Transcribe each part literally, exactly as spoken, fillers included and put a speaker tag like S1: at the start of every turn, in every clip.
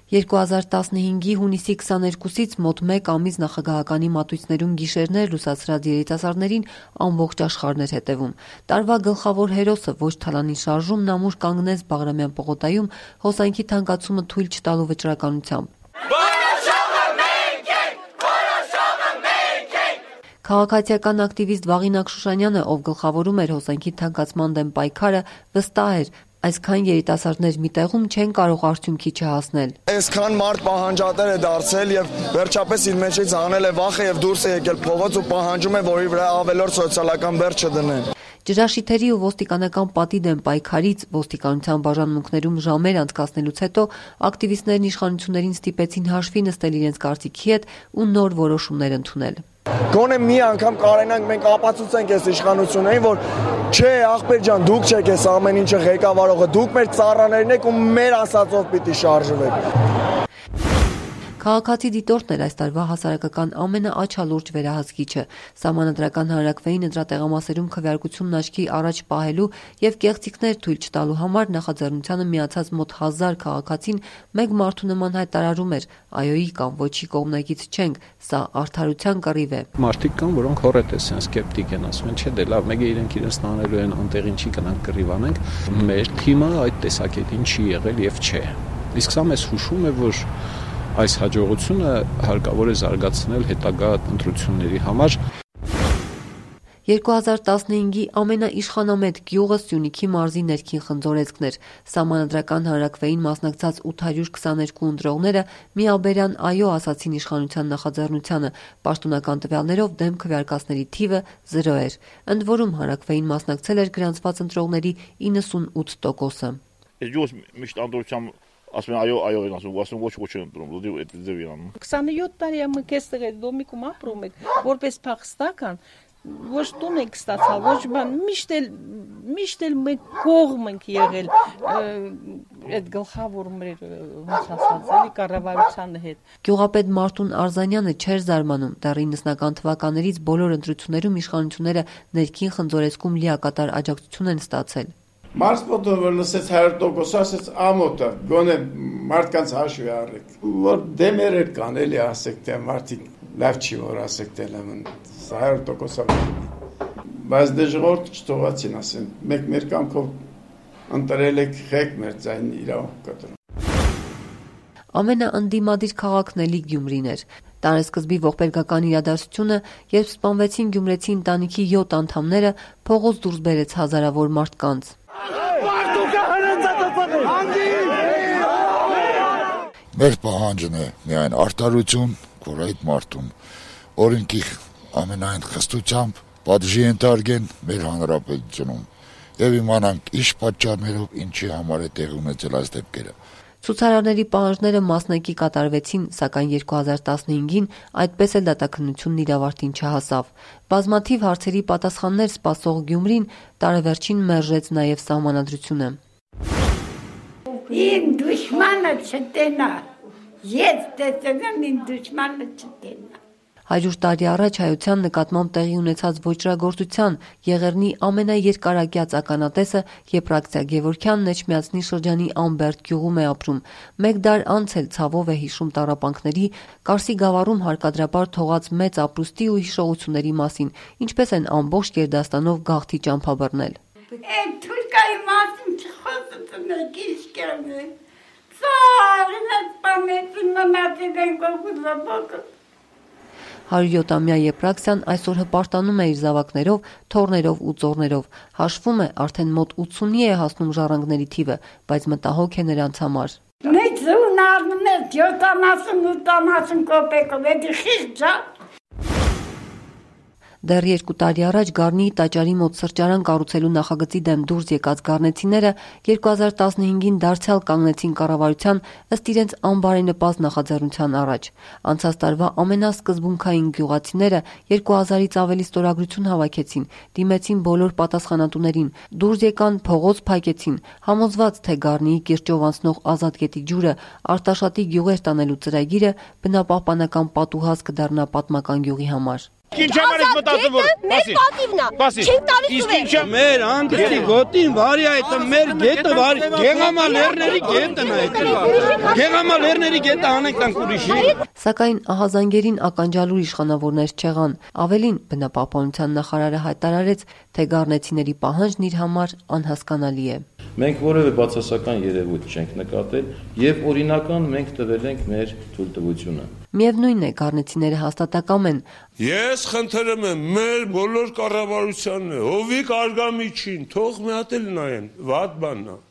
S1: երկու հազար տասնհինգի հունիսի քսաներկուսից մոտ մեկ ամիս նախագահականի մատույցներում գիշերներ լուսացրած երիտասարդներին ամբողջ աշխարհն էր հետևում։ Տարվա գլխավոր հերոսը ոչ թալանի շարժումն ամուր կանգնեց Բաղրամյան պողոտայում հոսանքի թանկացումը թույլ չտալու վճռականությամբ։ Քաղաքացիական ակտիվիստ Վաղինակ Շուշանյանը, ով գլխավորում էր հոսանքի թանկացման դեմ պայքարը, վստահ էր, այսքան երիտասարդներ մի տեղում չեն կարող արդյունքի չհասնել։
S2: Այսքան մարդ պահանջատեր է դարձել եւ վերջապես իր մեջից հանել է վախը եւ դուրս է եկել փողոց ու պահանջում է, որ իր վրա ավելորդ սոցիալական բեռ չդնեն։
S1: Ջրաշիթերի ու ոստիկանական պատի դեմ պայքարից ոստիկանության բաժանմունքներում ժամեր անցկացնելուց հետո ակտիվիստներն իշխանություններին ստիպեցին հաշվի նստել իրենց կարծիքի հետ ու նոր որոշումներ ընդունել։
S2: Գոնե մի անգամ կարենանք մենք ապացուցենք այս իշխանություններին, որ չէ, ախպեր ջան, դուք չեք այս ամեն ինչը ղեկավարողը, դուք մեր ծառաներն եք ու մեր ասածով պիտի շարժվեք։
S1: Քաղաքացի դիտորդն էր այս տարվա հասարակական ամենաաչալուրջ վերահսկիչը։ Սահմանադրական հանրաքվեին ընտրատեղամասերում քվեարկությունն աչքի առաջ պահելու եւ կեղծիքներ թույլ չտալու համար նախաձեռնությանը միացած մոտ հազար քաղաքացին մեկ մարդու նման հայտարարում էր. «Այոյի կամ ոչի կողմնակից չենք, սա արդարության կռիվ է»։
S3: Մարդիկ կան, որոնք հորետես են, սկեպտիկ են, ասում են, չէ, դե լավ, մեկ է իրենք իրենց տանելու են, անտեղին չի գնանք կռիվ անենք։ Մեր թիմը այդ տեսակետին չի եղել եւ չէ։ Իսկ սա մեզ հուշում է, որ այս հաջողությունը հարկավոր է զարգացնել հետագա ընտրությունների համար։
S1: երկու հազար տասնհինգի ամենաիշխանամետ գյուղը Սյունիքի մարզի ներքին խնձորեսկն էր։ Սահմանադրական հանրաքվեին մասնակցած ութ հարյուր քսաներկու ընտրողները միաբերան այո ասացին իշխանության նախաձեռնությանը, պաշտոնական տվյալներով դեմ քվեարկածների թիվը զրո էր։ Ընդ որում հանրաքվեին մասնակցել էր գրանցված ընտրողների իննսունութ տոկոսը։
S4: Ասում են այո, այո են ասում, ասում ոչ ոչ են ընտրում, դու այդ ձև իրանում։
S5: քսաներորդ տարի եմ այստեղ այդ դոմիկում ապրում եք, որպես փախստական, ոչ տուն եք ստացալ, ոչ բան, միշտ էլ միշտ էլ մենք կողմ ենք եղել այդ գլխավոր մեր ոնց ասած էլի կառավարության հետ։
S1: Գյուղապետ Մարտուն Արզանյանը չէր զարմանում, դեռ իննսունական թվականներից բոլոր ընտրություններում իշխանությունները ներքին խնձորեսկում լիակատար աջակցություն են ստացել։
S6: Մարսպոտը որ լսեց հարյուր տոկոս, ասեց ամոթը, գոնե մարդկանց հաշվի առեք, որ դեմերեր կան, էլի ասեք, թե մարդիկ լավ չի, որ ասեք, թե լավն, հարյուր տոկոս բայց դե ժողովուրդը չթողացին, ասեն, մեկ մեր կամքով ընտրել եք խեք մեր ձայն իրավունք կտրում։
S1: Ամենաընդդիմադիր քաղաքն էլի Գյումրին էր։ Տարեսկզբի ողբերգական իրադարձությունը, երբ սպանվեցին գյումրեցի ընտանիքի յոթ անդամները, փողոց դուրս բերեց հազարավոր մարդկանց։
S7: Մեր պահանջն է միայն արդարություն, որ այդ մարդուն օրենքի ամենայն խստությամբ պատժի ենթարկեն մեր հանրապետությունում եւ իմանանք ինչ պատճառներով ինչի համար է տեղի ունեցել այս դեպքերը։
S1: Ցուցարարների պահանջները մասնակի կատարվեցին, սակայն երկու հազար տասնհինգին այդպես էլ դատաքննությունն իր ավարտին չհասավ։ Բազմաթիվ հարցերի պատասխաններ սպասող Գյումրին տարեվերջին մերժեց նաև սահմանադրությունը։
S8: Իմ դուշմանը չտենա, ես տեսնեմ իմ դուշմանը չտենա։
S1: Հարյուր տարի առաջ հայության նկատմամբ տեղի ունեցած ոճրագործության Եղեռնի ամենաերկարակյաց ականատեսը Եփրաքսիա Գևորգյանն Էջմիածնի շրջանի Ամբերտ գյուղում է ապրում։ Մեկ դար անց էլ ցավով է հիշում տառապանքների, Կարսի գավառում հարկադրաբար թողած մեծ ապրուստի ու հիշողությունների մասին, ինչպես են ամբողջ Գերդաստանով գաղթի ճամփաբռնել։
S8: Այդ թուրքայի մասին չխոսում եք իսկերնե։ Սարնը պամետին մնացել են գողուզաբակը։
S1: հարյուրյոթամյա Եփրաքսիան այսօր հպարտանում է իր զավակներով, թոռներով ու ծոռներով։ Հաշվում է, արդեն մոտ ութսունի է հասնում ժառանգների թիվը, բայց մտահոգ է նրանց համար։
S8: Մեծ զուն առնում է յոթանասուն ութանասուն կոպեկով, էդի խիստ ջա։
S1: Դեռ երկու տարի առաջ Գառնիի տաճարի մոտ սրճարան կառուցելու նախագծի դեմ դուրս եկած գառնեցիները երկու հազար տասնհինգին դարձյալ կանգնեցին կառավարության ըստ իրենց անբարենպաստ նախաձեռնության առաջ։ Անցած տարվա ամենասկզբունքային գյուղացիները երկու հազարից ավելի ստորագրություն հավաքեցին, դիմեցին բոլոր պատասխանատուներին, դուրս եկան, փողոց փակեցին, համոզված, թե Գառնիի կիրճով անցնող ազատ գետի ջուրը Արտաշատի գյուղեր տանելու ծրագիրը բնապահպանական պատուհաս կդառնա պատմական գյուղի համար։
S9: Ինչ համար ես մտածում որ
S10: մեր պատիվն է։ Չենք տալիս ու
S9: ինչ մեր անդրի գոտին վարի այդ մեր գետը վարի գեղամալերների գետն է այդ։ Գեղամալերների գետը անենք տանք ուրիշի։
S1: Սակայն ահազանգերին ականջալուր իշխանավորներ չեղան։ Ավելին բնապահպանության նախարարը հայտարարեց, թե գառնեցիների պահանջն իր համար անհասկանալի է։
S11: Մենք որևէ բացասական երևույթ չենք նկատել եւ օրինական մենք տվել ենք մեր թույլտվությունը։
S1: Միևնույն է, գառնեցիները հաստատակամ են։
S12: Ես խնդրում եմ մեր բոլոր կառավարությանն, Հովիկ Արգամիջին, թող մի հատ էլ նայեն, վատ բանն է։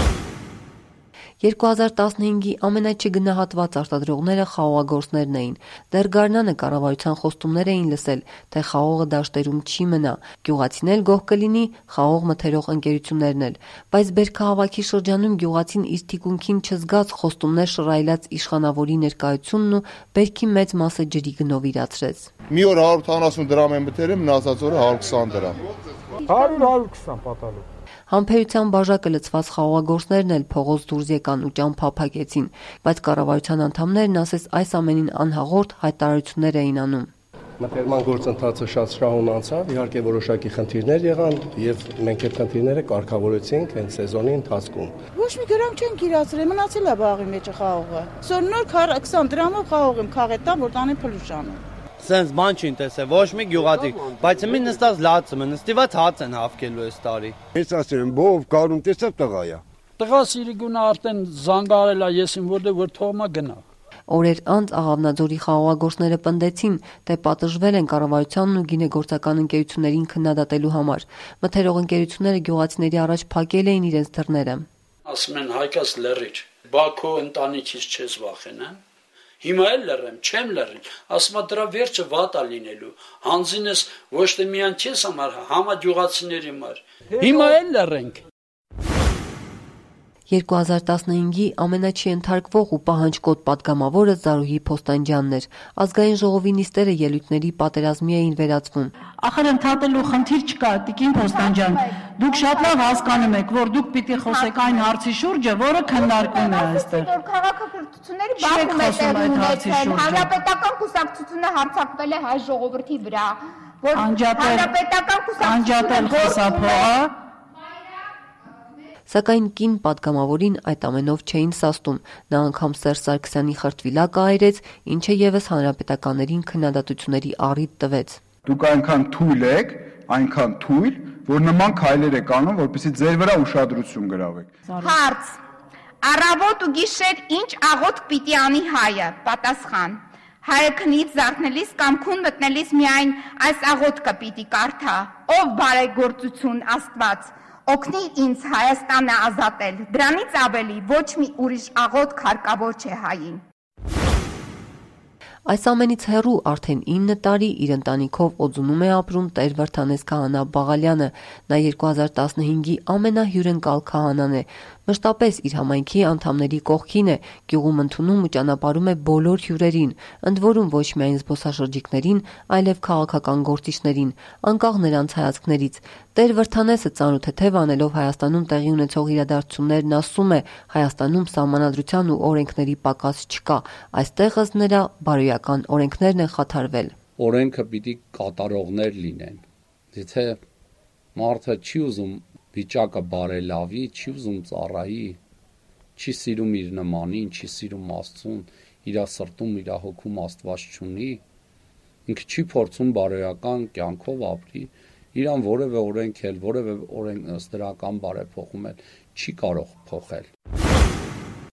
S1: երկու հազար տասնհինգի ամենաչգնահատված արտադրողները խաղողագործներն էին։ Դեռ գարնանը կառավարության խոստումներ էին լսել, թե խաղողը դաշտերում չի մնա, գյուղացին էլ գոհ կլինի, խաղող մթերող ընկերություններն էլ։ Բայց բերքահավաքի շրջանում գյուղացին իր թիկունքին չզգաց խոստումներ շռայլած իշխանավորի ներկայությունն ու բերքի մեծ մասը ջրի գնով իրացրեց։
S13: Մի օր հարյուր քսան դրամ եմ մտերեմ, մնացած օրը հարյուր քսան դրամ։
S14: հարյուր հարյուր քսան պատալու։
S1: Համբերության բաժակը լցված խաղողագործներն էլ փողոց դուրս եկան ու ճամփա փակեցին, բայց կառավարության անդամներն ասես այս ամենին անհաղորդ հայտարարություններ էին անում։
S14: Մտերման գործընթացը շատ շահուն անցավ, իհարկե որոշակի խնդիրներ եղան եւ մենք այդ խնդիրները կարգավորեցինք հենց սեզոնի ընթացքում։
S5: Ոչ մի գրամ չենք իրացրել, մնացել է բաղի մեջը խաղողը։ Սոր նոր քսան դրամով խաղող եմ քաղետան, որ տանեն փլուշանը։
S15: Սենց բան չի տեսել, ոչ մի գյուղատիկ, բայց մի նստած լացում է, նստիված հաց են հավքելու այս տարի։
S16: Ես ասեմ, բով կարուն տեսավ տղա է։
S17: Տղա Սիրիգունը արդեն զանգարել է եսին, որտեղ որ թողմա գնա։
S1: Օրեր անց Աղավնաձորի խաղողագործները պնդեցին, թե պատժվել են կառավարությանն ու գինեգործական ընկերություններին քննադատելու համար։ Մթերող ընկերությունները գյուղացիների առաջ փակել էին իրենց դռները։
S17: Ասում են Հայկաս լեռիչ, Բաքո ընտանիքից չես վախենա։ Հիմա էլ լռեմ, չեմ լռել, ասում եմ դրա վերջը վատ է լինելու, հանձինս ոչ թե միայն չես համար, համա գյուղացիների համար, հիմա էլ լռենք։
S1: երկու հազար տասնհինգի ամենաչընթարկվող ու պահանջկոտ պատգամավորը Զարուհի Փոստանջյանն էր։ Ազգային ժողովի նիստերը ելույթների պատերազմի էին վերածվում։
S18: Ախր ընդհատելու խնդիր չկա, Տիկին Փոստանջան, դուք շատ լավ հասկանում եք, որ դուք պիտի խոսեք այն հարցի շուրջը, որը քննարկվում է այստեղ։
S10: Քաղաքակրթությունների բախում է տեղի ունեցել, հանրապետական կուսակցությունը հարձակվել է հայ ժողովրդի վրա, որ հանրապետական
S18: կուսակցությունը խոսափողը
S1: Սակայն կին պատգամավորին այդ ամենով չէին սաստում, նա անգամ Սերժ Սարգսյանի խրտվիլակը այրեց, ինչը եւս հանրապետականներին քննադատությունների առիթ տվեց։
S19: Դուք այնքան թույլ եք, այնքան թույլ, որ նման քայլեր եք անում, որպեսզի ձեր վրա ուշադրություն գրավեք։
S10: Հարց. Առավոտ ու գիշեր ինչ աղոթք պիտի անի հայը։ Պատասխան. Հայը քնից զարթնելիս կամ քուն մտնելիս միայն այս աղոթքը պիտի կարդա. Ով բարեգործություն Աստված, օգնի ինձ Հայաստանը ազատել, դրանից ավելի ոչ մի ուրիշ աղոթք հարկավոր չէ հային։
S1: Այս ամենից հեռու արդեն ինը տարի իր ընտանիքով օձունում է ապրում Տեր Վրդանես քահանա Բաղալյանը, նա երկու հազար տասնհինգի ամենահյուրընկալ քահանան է, մշտապես իր համայնքի անդամների կողքին է, գյուղում ընդունում ու ճանապարհում է բոլոր հյուրերին, ընդ որում ոչ միայն զբոսաշրջիկներին, այլև քաղաքական գործիչներին, անկախ նրանց հայացքներից։ Տեր Վրդանեսը ծանոթ անելով Հայաստանում տեղի ունեցող իրադարձություններն ասում է, Հայաստանում սահմանադրության ու օրենքների պակաս չկա, այստեղ ըստ նրա բարոյական օրենքներն են խաթարվել։
S3: Օրենքը պիտի կատարողներ լինեն։ Եթե մարդը չի ուզում վիճակը բարելավի, չի ուզում ծառայի, չի սիրում իր նմանին, չի սիրում Աստծուն, իր սրտում, իր հոգում Աստված չունի, ինքը չի փորձում բարոյական կյանքով ապրի, իրան որևէ օրենք էլ, որևէ օրենք ըստ դրական բարեփոխում էլ չի կարող փոխել։